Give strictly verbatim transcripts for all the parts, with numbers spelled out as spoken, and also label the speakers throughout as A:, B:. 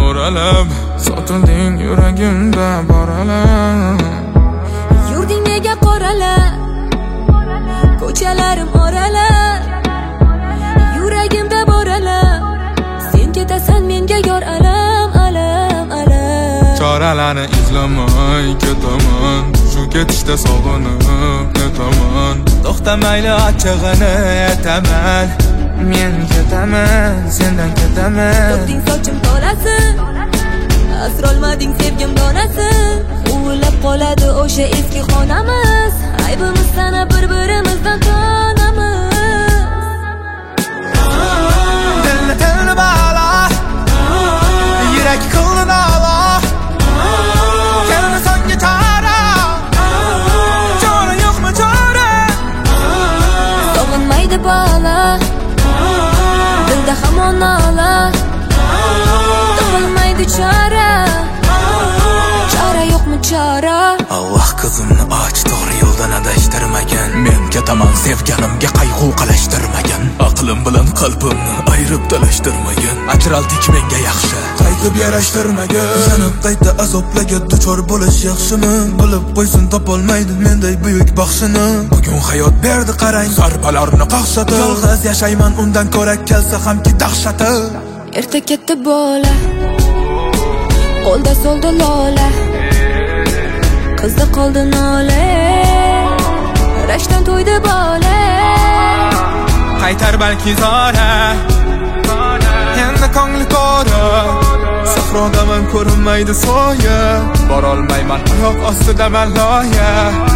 A: O'ralab sotilding yuragimda boralab.
B: Yurding nega qoralab, ko'chalarim oralab, yuragimda boralab. Sen ketasan menga yor alam, alam, alam.
A: Choralarni izlamay ketaman, shu ketishda sog'inib netaman. To'xtamayli achchig'ini aytaman, men ketaman, sendan ketaman.
B: To'xting sochim tolasin, asrolmading sevgim donasin. Uvillab qoladi o'sha eski xonamiz, aybimiz sana bir-birimizdan tonamiz.
A: Dilni tilni bala, yurak qildi nala. Kelma songa chora, chora yo'qmi chora?
B: Sog'inmaydi bola, dilda hamon nola. Topilmaydi chora, chora yo'qmi chora?
A: Alloh qizimni och, to'g'ri yo'ldan adashtirmagan. Men ketaman sevganimga qayg'u qalashtirmagan. Aqlim bilan qalbimni ayirib talashtirmagan. Ajraldik menga yaxshi, qaytib yarashtirmagan. Yanib qayta azoblarga duchor bo'lish yaxshimi? Bilib qo'ysin topolmaydi menday buyuk baxshini. Bugun hayot berdi qarang, zarbalarni qaqshatib. Yolg'iz yashayman undan ko'ra kelsa hamki dahshati.
B: Erta ketdi bola, qo'lda soldi lola, qizda qoldi nola, rashkdan to'ydi bola.
A: Qaytar balki zora, endi ko'ngli ko'ra. Sahrodaman ko'rinmaydi soya, borolmayman oyoq ostidaman loya.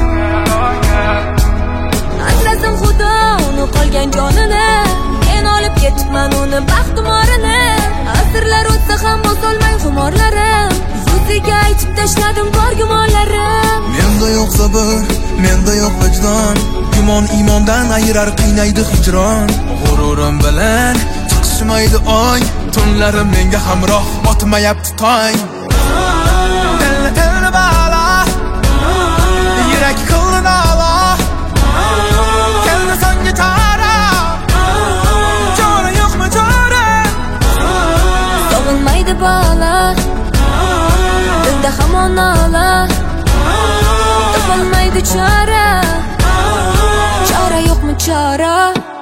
B: Asrasin xudo uni qolgan jonini, men olib ketibman uni baxtimorini. Asrlar o'tsa ham bosolmay xumorlarim, yuziga aytib tashladim bor gumonlarim.
A: Menda yo'q sabr, menda yo'q vijdon, gumon iymondan ayirar qiynaydi hijron. G'ururim bilan chiqishmaydi oy, tunlarim menga hamroh botmayapti tong. Dilni tilni bala, yurak qildi nala. Kelma songa chora, chora yo'qmi chora?
B: Sog'inmaydi bola, dilda hamon nola. Topolmaydi chora, chora yo'qmi chora?